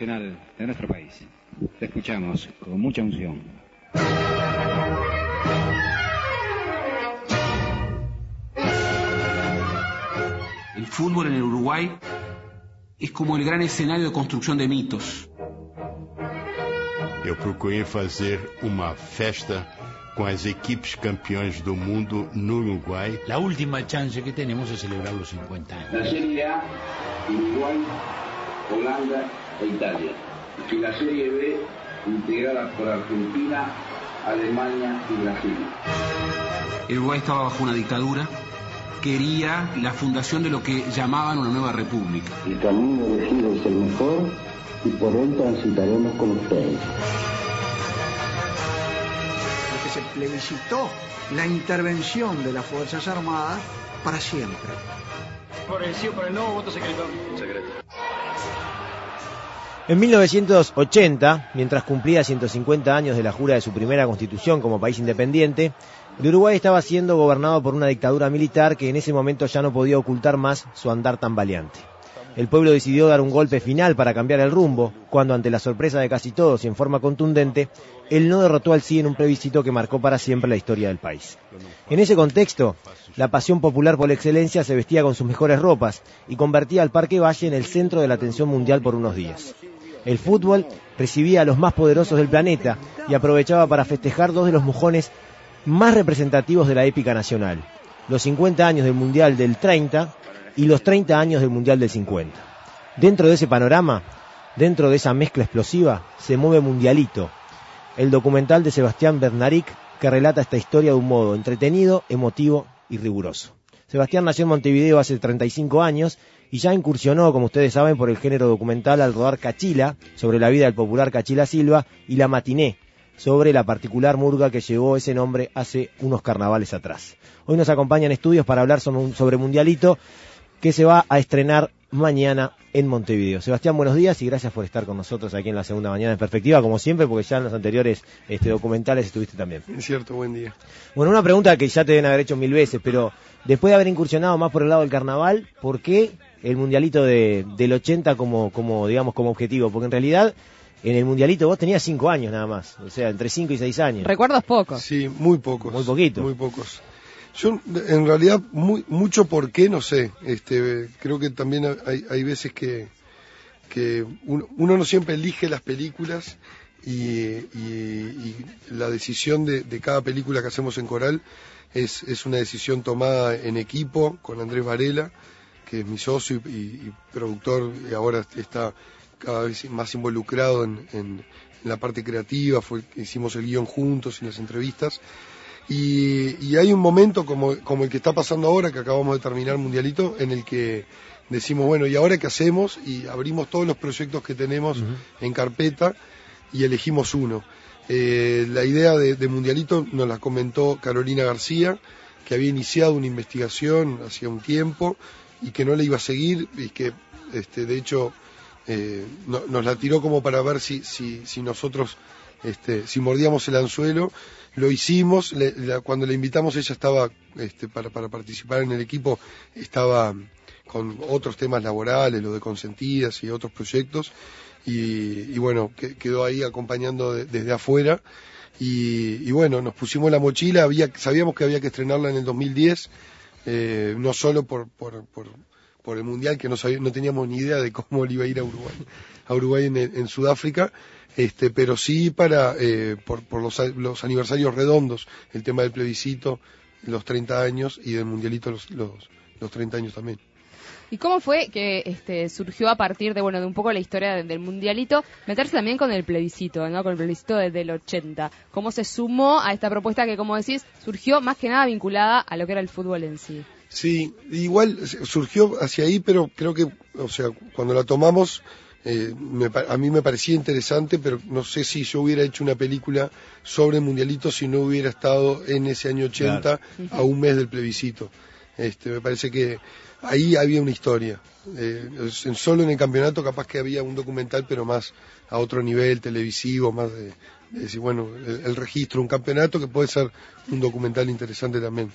nacional de nuestro país. Te escuchamos con mucha unción. El fútbol en el Uruguay es como el gran escenario de construcción de mitos. Eu procurei fazer uma festa com as equipes campeões do mundo no Uruguay. La última chance que tenemos es celebrar los 50 años. La Serie A, Uruguay, Holanda e Italia. Y la Serie B, integrada por Argentina, Alemania y Brasil. El Uruguay estaba bajo una dictadura. Quería la fundación de lo que llamaban una nueva república. El camino elegido es el mejor y por él transitaremos con ustedes. Porque se plebiscitó la intervención de las Fuerzas Armadas para siempre. Por el sí o por el no, voto secreto. Secreto. En 1980, mientras cumplía 150 años de la jura de su primera constitución como país independiente, el Uruguay estaba siendo gobernado por una dictadura militar que en ese momento ya no podía ocultar más su andar tambaleante. El pueblo decidió dar un golpe final para cambiar el rumbo, cuando ante la sorpresa de casi todos y en forma contundente, el no derrotó al sí en un plebiscito que marcó para siempre la historia del país. En ese contexto, la pasión popular por excelencia se vestía con sus mejores ropas y convertía al Parque Valle en el centro de la atención mundial por unos días. El fútbol recibía a los más poderosos del planeta y aprovechaba para festejar dos de los mojones más representativos de la épica nacional: los 50 años del Mundial del 30 y los 30 años del Mundial del 50. Dentro de ese panorama, dentro de esa mezcla explosiva, se mueve Mundialito, el documental de Sebastián Bernaric que relata esta historia de un modo entretenido, emotivo y riguroso. Sebastián nació en Montevideo hace 35 años y ya incursionó, como ustedes saben, por el género documental al rodar Cachila, sobre la vida del popular Cachila Silva, y La Matiné, sobre la particular murga que llevó ese nombre hace unos carnavales atrás. Hoy nos acompaña en estudios para hablar sobre Mundialito, que se va a estrenar mañana en Montevideo. Sebastián, buenos días y gracias por estar con nosotros aquí en la segunda mañana en Perspectiva, como siempre, porque ya en los anteriores documentales estuviste también. Es cierto, buen día. Bueno, una pregunta que ya te deben haber hecho 1000 veces, pero después de haber incursionado más por el lado del carnaval, ¿por qué el Mundialito del 80 como objetivo? Porque en realidad en el Mundialito vos tenías 5 años nada más, o sea, entre 5 y 6 años. ¿Recuerdos pocos? Sí, muy pocos. Muy poquito. Muy pocos. Yo, en realidad, mucho por qué, no sé. Creo que también hay veces que uno no siempre elige las películas y la decisión de cada película que hacemos en Coral es una decisión tomada en equipo con Andrés Varela, que es mi socio y productor, y ahora está cada vez más involucrado en la parte creativa. Hicimos el guión juntos y las entrevistas. Y hay un momento como el que está pasando ahora, que acabamos de terminar Mundialito, en el que decimos, bueno, ¿y ahora qué hacemos? Y abrimos todos los proyectos que tenemos en carpeta y elegimos uno. La idea de Mundialito nos la comentó Carolina García, que había iniciado una investigación hacía un tiempo y que no la iba a seguir, y que de hecho nos la tiró como para ver si nosotros si mordíamos el anzuelo. Lo hicimos. Cuando la invitamos, ella estaba para participar en el equipo, estaba con otros temas laborales, lo de Consentidas y otros proyectos, y bueno, quedó ahí acompañando desde afuera, y bueno, nos pusimos la mochila. Sabíamos que había que estrenarla en el 2010, no solo por el Mundial, que no teníamos ni idea de cómo le iba a ir a Uruguay en Sudáfrica, pero sí por los aniversarios redondos, el tema del plebiscito, los 30 años, y del Mundialito los 30 años también. ¿Y cómo fue que surgió a partir de un poco la historia del Mundialito, meterse también con el plebiscito, ¿no? Con el plebiscito del 80? ¿Cómo se sumó a esta propuesta que, como decís, surgió más que nada vinculada a lo que era el fútbol en sí? Sí, igual surgió hacia ahí, pero creo que, cuando la tomamos, a mí me parecía interesante, pero no sé si yo hubiera hecho una película sobre el Mundialito si no hubiera estado en ese año 80, claro, a un mes del plebiscito. Me parece que ahí había una historia. Solo en el campeonato capaz que había un documental, pero más a otro nivel televisivo, más de decir, bueno, el registro, un campeonato que puede ser un documental interesante también.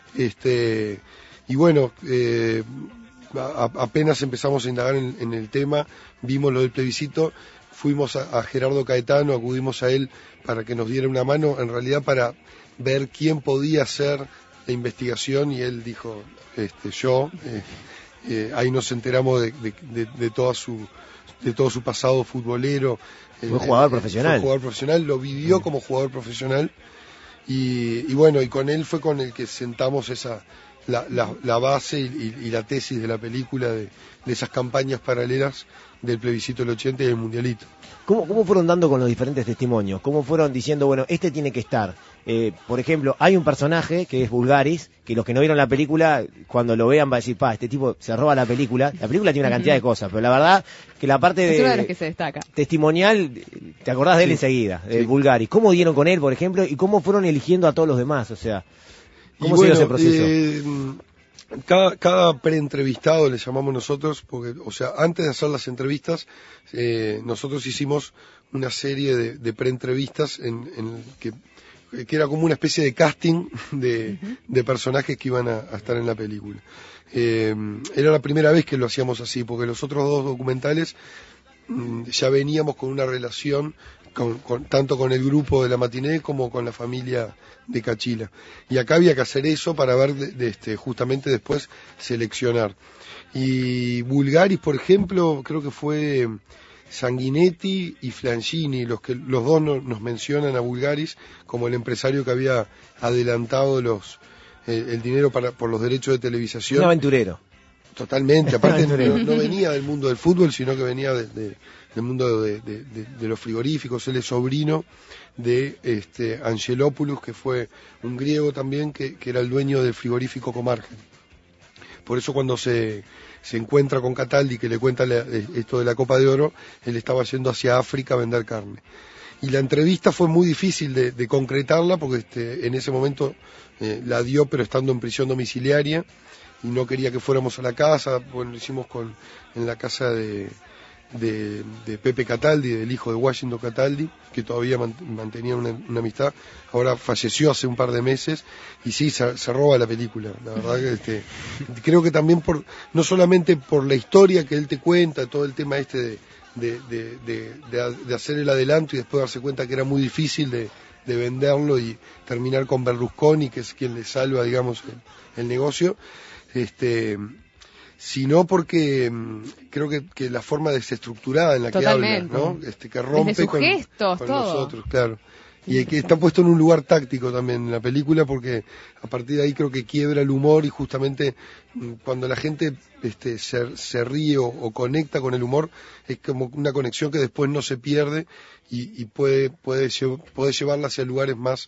Y bueno, apenas empezamos a indagar en el tema, vimos lo del plebiscito fuimos a Gerardo Caetano, acudimos a él para que nos diera una mano, en realidad para ver quién podía hacer la investigación, y él dijo, yo, ahí nos enteramos de todo su pasado futbolero. Fue jugador profesional. Fue jugador profesional, lo vivió como jugador profesional, y bueno, y con él fue con el que sentamos la base y la tesis de la película, de esas campañas paralelas del plebiscito del 80 y del mundialito. ¿Cómo fueron dando con los diferentes testimonios? ¿Cómo fueron diciendo, bueno, este tiene que estar? Por ejemplo, hay un personaje que es Bulgaris, que los que no vieron la película, cuando lo vean va a decir, este tipo se roba la película. La película tiene una cantidad de cosas, pero la verdad que la parte es una de las que se destaca. Testimonial, te acordás de él enseguida, de Bulgaris. ¿Cómo dieron con él, por ejemplo, y cómo fueron eligiendo a todos los demás? O sea, ¿cómo se dio ese proceso? Cada preentrevistado le llamamos nosotros, porque, o sea, antes de hacer las entrevistas, nosotros hicimos una serie de preentrevistas que era como una especie de casting de personajes que iban a estar en la película. Era la primera vez que lo hacíamos así, porque los otros dos documentales ya veníamos con una relación tanto con el grupo de la Matiné como con la familia de Cachila, y acá había que hacer eso para ver justamente después seleccionar. Y Bulgaris, por ejemplo, creo que fue Sanguinetti y Flangini los dos nos mencionan a Bulgaris como el empresario que había adelantado el dinero por los derechos de televisación. Un aventurero. Totalmente, aparte no venía del mundo del fútbol, sino que venía del mundo de los frigoríficos. Él es sobrino de Angelopoulos, que fue un griego también, que era el dueño del frigorífico Comargen. Por eso cuando se encuentra con Cataldi, que le cuenta esto de la Copa de Oro, él estaba yendo hacia África a vender carne. Y la entrevista fue muy difícil de concretarla, porque en ese momento la dio, pero estando en prisión domiciliaria, y no quería que fuéramos a la casa. Bueno, lo hicimos en la casa de Pepe Cataldi, del hijo de Washington Cataldi, que todavía mantenía una amistad. Ahora falleció hace un par de meses, y sí, se roba la película. La verdad que creo que también no solamente por la historia que él te cuenta, todo el tema de hacer el adelanto y después darse cuenta que era muy difícil de venderlo y terminar con Berlusconi, que es quien le salva, digamos, el negocio, sino porque creo que la forma desestructurada en la que habla, ¿no? Que rompe desde sus gestos, con todo. nosotros, claro. Y que está puesto en un lugar táctico también en la película, porque a partir de ahí creo que quiebra el humor, y justamente cuando la gente se ríe o conecta con el humor, es como una conexión que después no se pierde, y puede llevarla hacia lugares más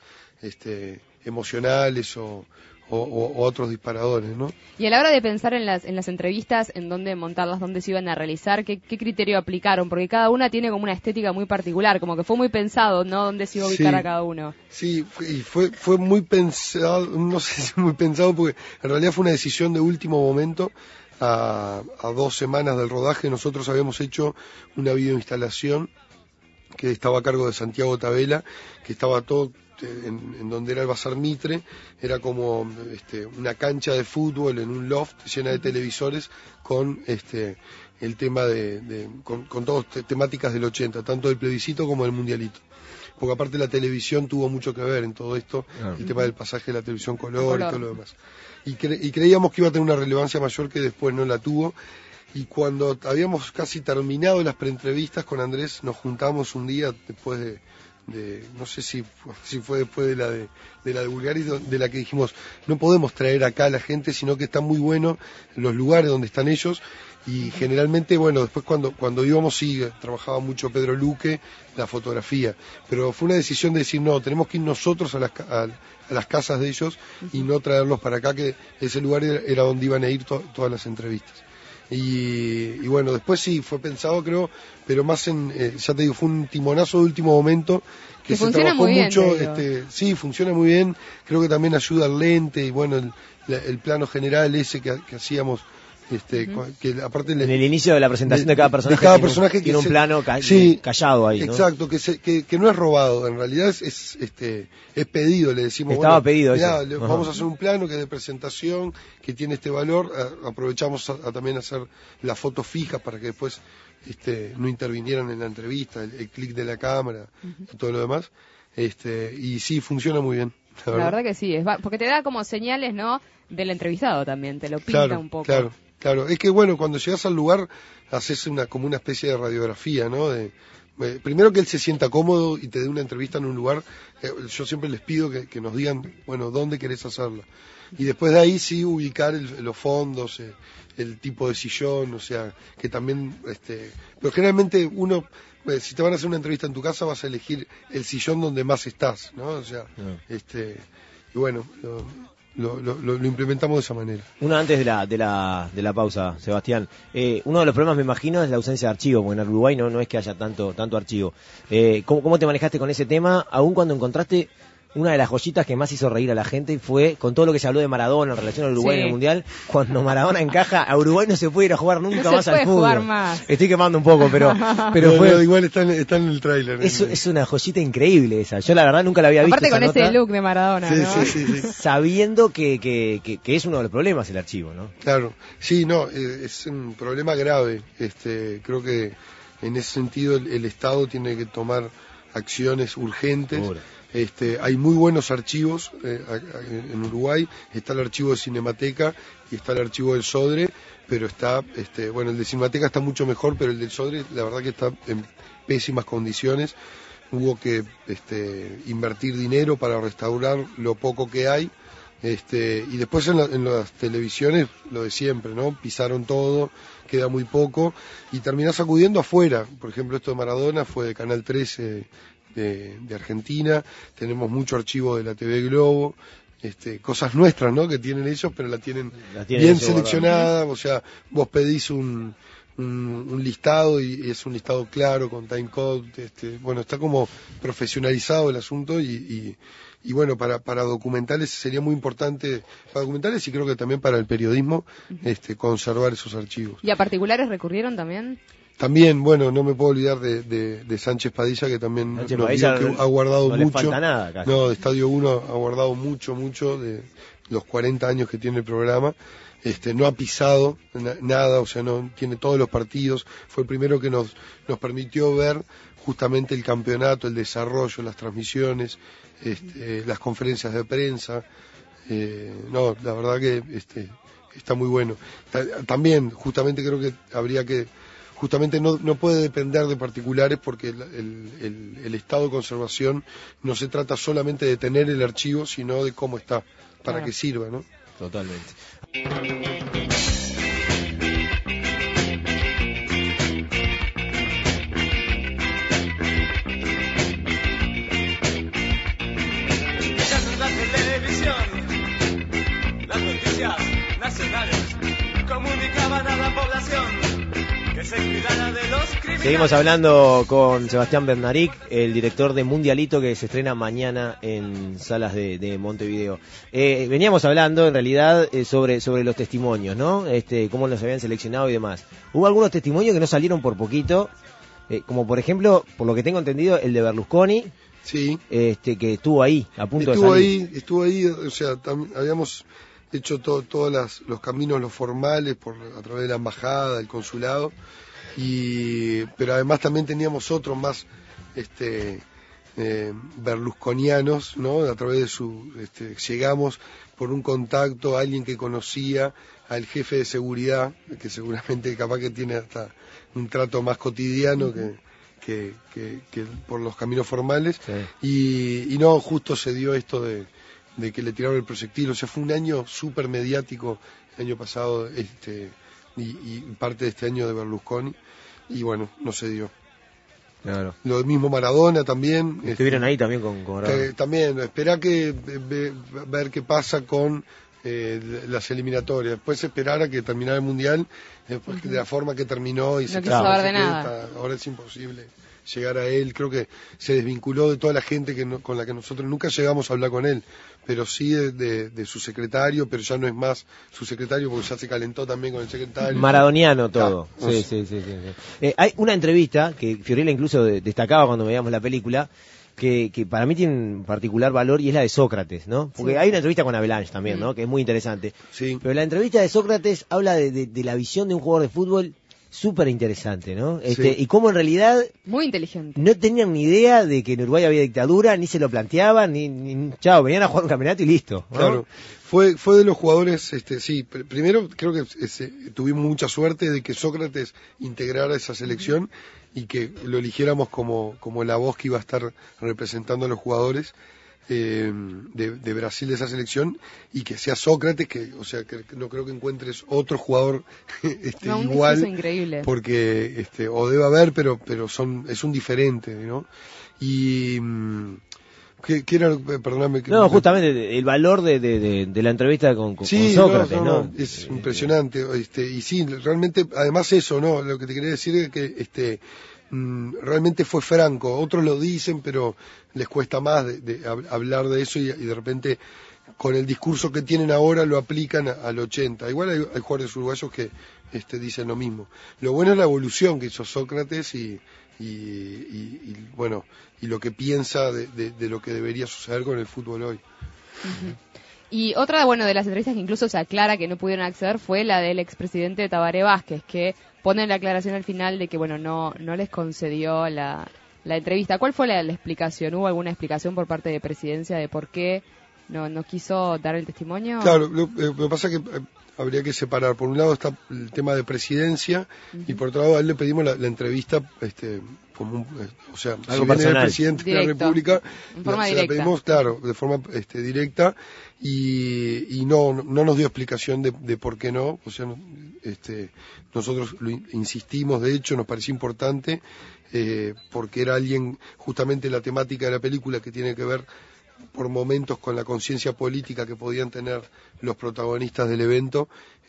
emocionales o otros disparadores, ¿no? Y a la hora de pensar en las entrevistas, en dónde montarlas, dónde se iban a realizar, ¿qué criterio aplicaron? Porque cada una tiene como una estética muy particular, como que fue muy pensado, ¿no? ¿Dónde se iba a ubicar a cada uno? Sí, y fue muy pensado, no sé si muy pensado, porque en realidad fue una decisión de último momento. A 2 semanas del rodaje nosotros habíamos hecho una videoinstalación que estaba a cargo de Santiago Tabela, que estaba todo en donde era el Bazar Mitre. Era como una cancha de fútbol en un loft llena de televisores con el tema con todas temáticas del 80, tanto del plebiscito como del mundialito, porque aparte la televisión tuvo mucho que ver en todo esto, el tema del pasaje de la televisión color y todo lo demás, y creíamos que iba a tener una relevancia mayor, que después no la tuvo. Y cuando habíamos casi terminado las preentrevistas con Andrés, nos juntamos un día después de no sé si fue después de la de Bulgaris, de la que dijimos, no podemos traer acá a la gente, sino que está muy bueno en los lugares donde están ellos. Y generalmente, bueno, después cuando íbamos, sí, trabajaba mucho Pedro Luque, la fotografía, pero fue una decisión de decir, no, tenemos que ir nosotros a las casas de ellos y no traerlos para acá, que ese lugar era donde iban a ir todas las entrevistas. Y bueno, después sí, fue pensado, creo, pero más ya te digo, fue un timonazo de último momento, que se trabajó mucho. Sí, funciona muy bien, creo que también ayuda el lente, y bueno, el plano general ese que hacíamos que aparte en el inicio de la presentación de cada personaje, tiene un plano callado ahí, ¿no? Exacto, que no es robado, en realidad es pedido, le decimos, estaba pedido mirá, vamos a hacer un plano que es de presentación, que tiene este valor, aprovechamos a también hacer las fotos fijas para que después no intervinieran en la entrevista, el clic de la cámara y todo lo demás, y sí, funciona muy bien. La verdad que sí, porque te da como señales, ¿no?, del entrevistado también, te lo pinta un poco. Claro, es que bueno, cuando llegas al lugar haces como una especie de radiografía, ¿no? Primero que él se sienta cómodo y te dé una entrevista en un lugar, yo siempre les pido que nos digan, bueno, ¿dónde querés hacerla? Y después de ahí sí ubicar los fondos, el tipo de sillón, o sea, que también, pero generalmente uno, si te van a hacer una entrevista en tu casa vas a elegir el sillón donde más estás, ¿no? O sea, y bueno, lo implementamos de esa manera. Una antes de la pausa, Sebastián. Uno de los problemas, me imagino, es la ausencia de archivo, porque en Uruguay no es que haya tanto archivo. ¿Cómo te manejaste con ese tema, aún cuando encontraste una de las joyitas que más hizo reír a la gente? Fue con todo lo que se habló de Maradona en relación al Uruguay en el Mundial? Cuando Maradona encaja, a Uruguay no se puede ir a jugar nunca más al fútbol. Estoy quemando un poco, pero igual está en el tráiler. Es una joyita increíble esa. Yo la verdad nunca la había visto. Aparte con ese look de Maradona, ¿no? Sí. Sabiendo que es uno de los problemas el archivo, ¿no? Claro, sí, no, es un problema grave. Creo que en ese sentido el Estado tiene que tomar acciones urgentes. Hay muy buenos archivos en Uruguay, está el archivo de Cinemateca y está el archivo del Sodre, pero bueno, el de Cinemateca está mucho mejor, pero el del Sodre la verdad que está en pésimas condiciones. Hubo que invertir dinero para restaurar lo poco que hay, y después en las televisiones lo de siempre, ¿no? Pisaron todo, queda muy poco y terminás acudiendo afuera. Por ejemplo, esto de Maradona fue de Canal 13 de Argentina, tenemos mucho archivo de la TV Globo, cosas nuestras, ¿no?, que tienen ellos, pero la tienen bien seleccionada, o sea, vos pedís un listado y es un listado claro, con timecode, bueno, está como profesionalizado el asunto y bueno, para documentales sería muy importante, para documentales y creo que también para el periodismo, conservar esos archivos. ¿Y a particulares recurrieron también? También, bueno, no me puedo olvidar de Sánchez Padilla, que también ha guardado mucho. No le falta nada casi. No, de Estadio 1 ha guardado mucho de los 40 años que tiene el programa. No ha pisado nada, o sea, no tiene todos los partidos. Fue el primero que nos permitió ver justamente el campeonato, el desarrollo, las transmisiones, las conferencias de prensa. No, la verdad que está muy bueno. También, justamente creo que habría que... Justamente no puede depender de particulares porque el estado de conservación no se trata solamente de tener el archivo, sino de cómo está, para que sirva, ¿no? Totalmente. La televisión, las noticias nacionales comunicaban a la población. Seguimos hablando con Sebastián Bernaric, el director de Mundialito, que se estrena mañana en salas de Montevideo. Veníamos hablando en realidad sobre los testimonios, ¿no? Cómo los habían seleccionado y demás. Hubo algunos testimonios que no salieron por poquito, como por ejemplo, por lo que tengo entendido, el de Berlusconi. Sí. Que estuvo ahí, a punto de salir. Estuvo ahí, o sea, habíamos hecho todos los caminos, los formales, a través de la embajada, el consulado, pero además también teníamos otros más berlusconianos, ¿no? A través de llegamos por un contacto a alguien que conocía al jefe de seguridad, que seguramente capaz que tiene hasta un trato más cotidiano que por los caminos formales, sí. Y no, justo se dio esto de que le tiraron el proyectil, o sea, fue un año súper mediático el año pasado, y parte de este año de Berlusconi, y bueno, no se dio. Claro. Lo mismo Maradona también. Estuvieron ahí también con Maradona. También, esperá ver qué pasa con las eliminatorias, después esperar a que terminara el Mundial, porque de la forma que terminó y no quiso saber de nada. Ahora es imposible llegar a él. Creo que se desvinculó de toda la gente con la que nosotros nunca llegamos a hablar con él, pero sí de su secretario, pero ya no es más su secretario porque ya se calentó también con el secretario. Maradoniano todo. Sí. Hay una entrevista que Fiorella incluso destacaba cuando veíamos la película, que para mí tiene un particular valor, y es la de Sócrates, ¿no? Porque hay una entrevista con Avalanche también, ¿no? Que es muy interesante. Sí. Pero la entrevista de Sócrates habla de la visión de un jugador de fútbol súper interesante, ¿no? Y cómo en realidad... Muy inteligente. No tenían ni idea de que en Uruguay había dictadura, ni se lo planteaban, ni chao, venían a jugar un campeonato y listo, ¿no? Claro. Fue de los jugadores, primero creo que tuvimos mucha suerte de que Sócrates integrara esa selección y que lo eligiéramos como la voz que iba a estar representando a los jugadores de Brasil, de esa selección, y que sea Sócrates, que no creo que encuentres otro jugador igual, increíble. Porque o debe haber, pero es un diferente, ¿no? Y ¿qué era? Perdóname. No, justamente el valor de la entrevista con Sócrates, ¿no? Es impresionante, y sí, realmente, además eso, ¿no? Lo que te quería decir es que realmente fue franco. Otros lo dicen, pero les cuesta más de hablar de eso, y de repente con el discurso que tienen ahora lo aplican al 80. Igual hay jugadores uruguayos que dicen lo mismo. Lo bueno es la evolución que hizo Sócrates y bueno, y lo que piensa de lo que debería suceder con el fútbol hoy. Y otra, de las entrevistas que incluso se aclara que no pudieron acceder fue la del expresidente Tabaré Vázquez, que pone la aclaración al final de que, no les concedió la entrevista. ¿Cuál fue la explicación? ¿Hubo alguna explicación por parte de Presidencia de por qué no quiso dar el testimonio? Claro, lo que pasa es que habría que separar. Por un lado está el tema de Presidencia, y por otro lado a él le pedimos la entrevista como algo si personal, viene el presidente directo, de la República, se la pedimos, claro, de forma directa, y no nos dio explicación de por qué no. Nosotros insistimos, de hecho nos pareció importante, porque era alguien, justamente la temática de la película, que tiene que ver por momentos con la conciencia política que podían tener los protagonistas del evento.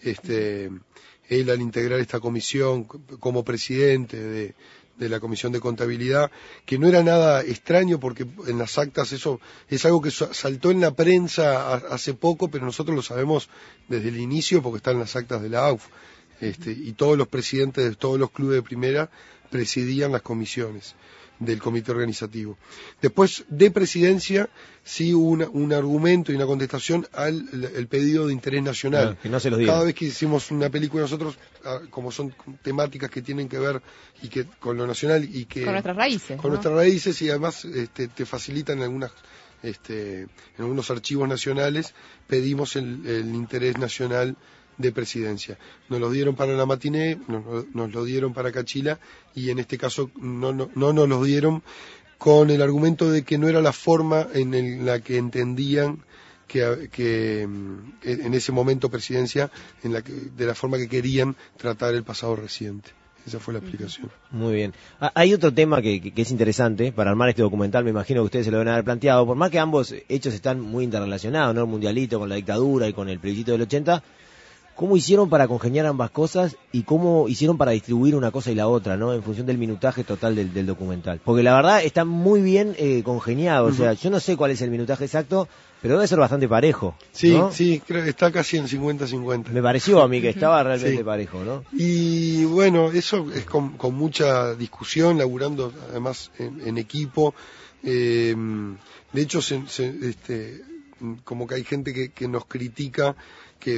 Él, al integrar esta comisión como presidente de la Comisión de Contabilidad, que no era nada extraño, porque en las actas eso es algo que saltó en la prensa hace poco, pero nosotros lo sabemos desde el inicio porque está en las actas de la AUF, y todos los presidentes de todos los clubes de primera presidían las comisiones del comité organizativo. Después de Presidencia sí hubo un argumento y una contestación al pedido de interés nacional. Que no se los digan. Cada vez que hicimos una película nosotros, como son temáticas que tienen que ver y que con lo nacional y que con nuestras raíces, con nuestras raíces, y además te facilitan en algunos archivos nacionales, pedimos el interés nacional de Presidencia. Nos lo dieron para la matiné, nos lo dieron para Cachila, y en este caso no nos lo dieron con el argumento de que no era la forma en la que entendían que en ese momento Presidencia, de la forma que querían tratar el pasado reciente. Esa fue la explicación. Muy bien. Hay otro tema que es interesante para armar este documental, me imagino que ustedes se lo deben haber planteado, por más que ambos hechos están muy interrelacionados, ¿no? El mundialito con la dictadura y con el plebiscito del 80, ¿cómo hicieron para congeniar ambas cosas y cómo hicieron para distribuir una cosa y la otra, ¿no? En función del minutaje total del documental. Porque la verdad está muy bien congeniado, o sea, yo no sé cuál es el minutaje exacto, pero debe ser bastante parejo, ¿no? Sí, creo que está casi en 50-50. Me pareció a mí que estaba realmente parejo, ¿no? Y bueno, eso es con mucha discusión, laburando además en equipo. De hecho, como que hay gente que nos critica que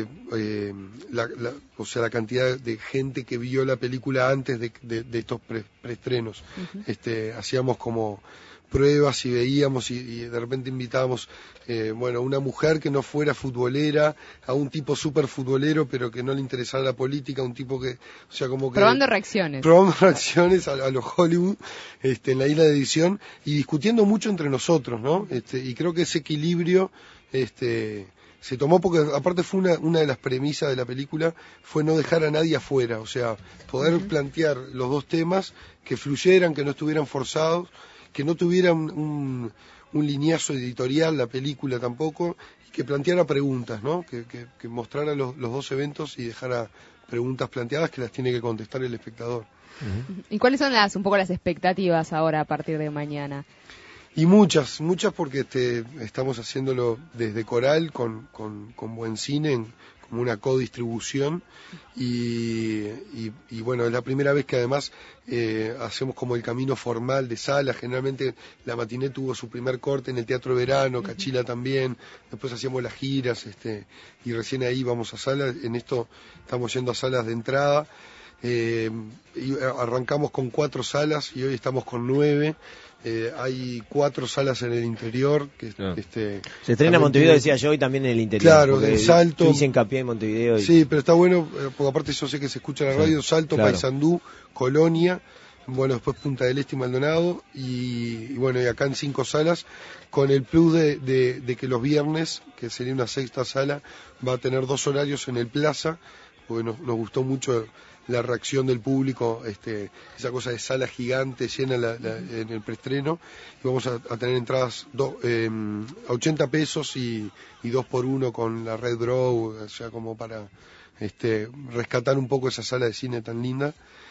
la cantidad de gente que vio la película antes de estos preestrenos. Hacíamos como pruebas y veíamos y de repente invitábamos una mujer que no fuera futbolera, a un tipo súper futbolero pero que no le interesara la política, un tipo que, como que probando reacciones a los Hollywood, en la isla de edición, y discutiendo mucho entre nosotros, ¿no? Y creo que ese equilibrio se tomó, porque aparte fue una de las premisas de la película, fue no dejar a nadie afuera, poder plantear los dos temas, que fluyeran, que no estuvieran forzados, que no tuvieran un lineazo editorial la película tampoco, y que planteara preguntas, ¿no? Que mostrara los dos eventos y dejara preguntas planteadas que las tiene que contestar el espectador. ¿Y cuáles son un poco las expectativas ahora a partir de mañana? Y muchas porque estamos haciéndolo desde Coral con Buen Cine, como una codistribución, y bueno, es la primera vez que además hacemos como el camino formal de sala. Generalmente la matiné tuvo su primer corte en el Teatro Verano, Cachila también, después hacíamos las giras, y recién ahí vamos a salas. En esto estamos yendo a salas de entrada. Y arrancamos con 4 salas y hoy estamos con 9. Hay 4 salas en el interior que se estrena en Montevideo, decía yo, y también en el interior. Claro, de Salto. Hice hincapié en Montevideo. Sí, pero está bueno, porque aparte yo sé que se escucha en la radio. Salto, claro. Paysandú, Colonia, bueno, después Punta del Este y Maldonado, y bueno, y acá en 5 salas, con el plus de que los viernes, que sería una 6ª sala, va a tener 2 horarios en el Plaza, porque nos gustó mucho la reacción del público, esa cosa de sala gigante llena en el preestreno, y vamos a tener entradas a 80 pesos y 2 por 1 con la Red Draw, o sea, como para rescatar un poco esa sala de cine tan linda.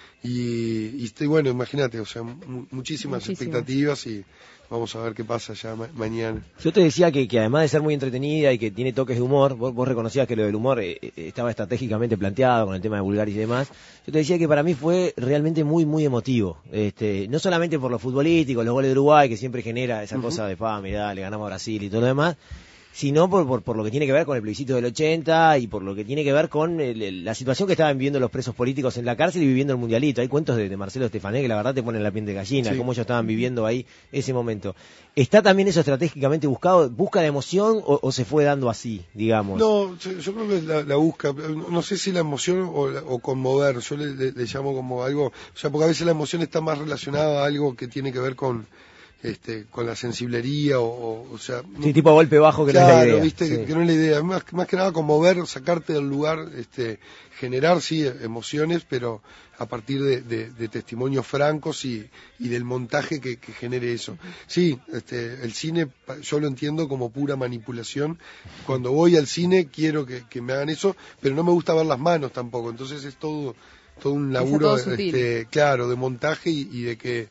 Y bueno, imagínate, o sea, muchísimas expectativas, y vamos a ver qué pasa ya mañana. Yo te decía que además de ser muy entretenida y que tiene toques de humor, vos reconocías que lo del humor estaba estratégicamente planteado con el tema de Bulgaris y demás. Yo te decía que para mí fue realmente muy, muy emotivo. No solamente por lo futbolístico, los goles de Uruguay, que siempre genera esa cosa de, mirá, le ganamos a Brasil y todo lo demás, sino por lo que tiene que ver con el plebiscito del 80 y por lo que tiene que ver con la situación que estaban viviendo los presos políticos en la cárcel y viviendo el mundialito. Hay cuentos de Marcelo Estefané que la verdad te ponen la piel de gallina, sí, cómo ellos estaban viviendo ahí ese momento. ¿Está también eso estratégicamente buscado? ¿Busca la emoción o se fue dando así, digamos? No, yo creo que la busca. No sé si la emoción o conmover. Yo le llamo como algo, o sea, porque a veces la emoción está más relacionada a algo que tiene que ver con la sensiblería o sea... Sí, tipo golpe bajo, que claro, no es la idea. Viste, sí. que no es la idea. Más que nada conmover, sacarte del lugar, generar, sí, emociones, pero a partir de testimonios francos y del montaje que genere eso. Sí, el cine, yo lo entiendo como pura manipulación. Cuando voy al cine quiero que me hagan eso, pero no me gusta ver las manos tampoco. Entonces es todo un laburo, claro, de montaje y de que...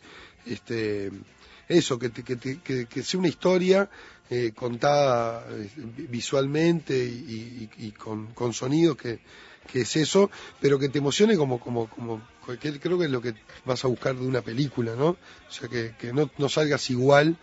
eso, que sea una historia contada visualmente y con sonidos, que es eso, pero que te emocione como que creo que es lo que vas a buscar de una película, ¿no? O sea, que no salgas igual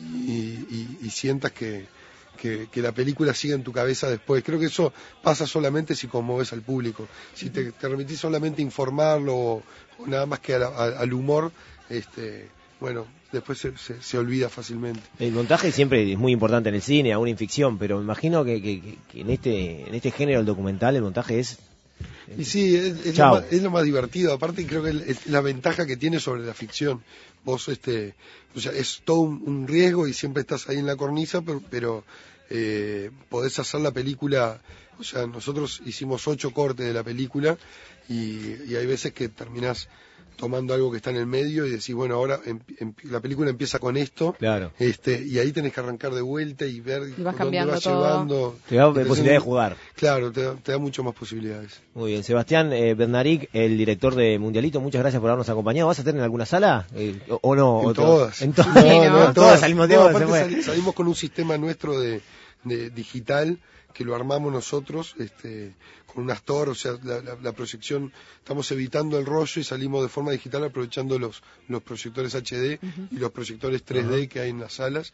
y sientas que la película siga en tu cabeza después. Creo que eso pasa solamente si conmoves al público. Si te remitís solamente a informarlo o nada más que al humor, bueno, después se olvida fácilmente. El montaje siempre es muy importante en el cine, aún en ficción, pero me imagino que en este género, el documental, el montaje es... Y sí, es lo más divertido. Aparte, creo que es la ventaja que tiene sobre la ficción. Vos, o sea, es todo un riesgo y siempre estás ahí en la cornisa, pero podés hacer la película. O sea, nosotros hicimos 8 cortes de la película y hay veces que terminás tomando algo que está en el medio y decís, bueno, ahora la película empieza con esto, claro. Y ahí tenés que arrancar de vuelta y ver y vas dónde vas todo. llevando. Te da posibilidad de jugar. Claro, te da mucho más posibilidades. Muy bien. Sebastián Bernaric, el director de Mundialito, muchas gracias por habernos acompañado. ¿Vas a estar en alguna sala? ¿O no? En todas. En todas al mismo tiempo. Salimos con un sistema nuestro de digital que lo armamos nosotros, con un Astor, o sea, la proyección, estamos evitando el rollo y salimos de forma digital aprovechando los proyectores HD y los proyectores 3D que hay en las salas,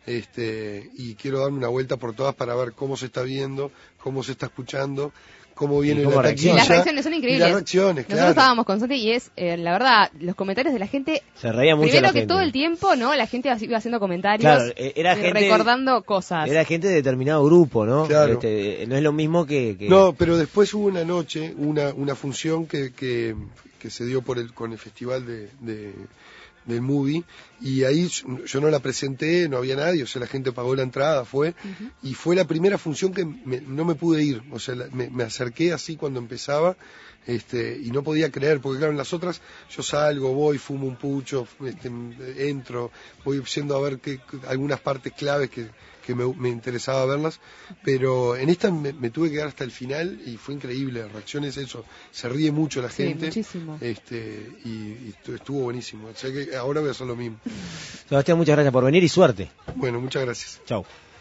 y quiero darme una vuelta por todas para ver cómo se está viendo, cómo se está escuchando, cómo viene la taquilla. Y las reacciones son increíbles. Y las reacciones, Nosotros estábamos con Santi y es, la verdad, los comentarios de la gente... Se reía mucho primero la que gente. todo el tiempo, ¿no? La gente iba haciendo comentarios, claro, era gente, recordando cosas. Era gente de determinado grupo, ¿no? Claro. No es lo mismo que... No, pero después hubo una noche, una función que se dio con el festival del movie, y ahí yo no la presenté, no había nadie, o sea, la gente pagó la entrada, y fue la primera función que no me pude ir, o sea, me acerqué así cuando empezaba, y no podía creer, porque claro, en las otras yo salgo, voy, fumo un pucho, entro, voy yendo a ver algunas partes claves que me interesaba verlas, pero en esta me tuve que quedar hasta el final y fue increíble, la reacción es eso, se ríe mucho la gente, muchísimo. Y estuvo buenísimo, o sea que ahora voy a hacer lo mismo. Sebastián, muchas gracias por venir y suerte. Bueno, muchas gracias. Chau.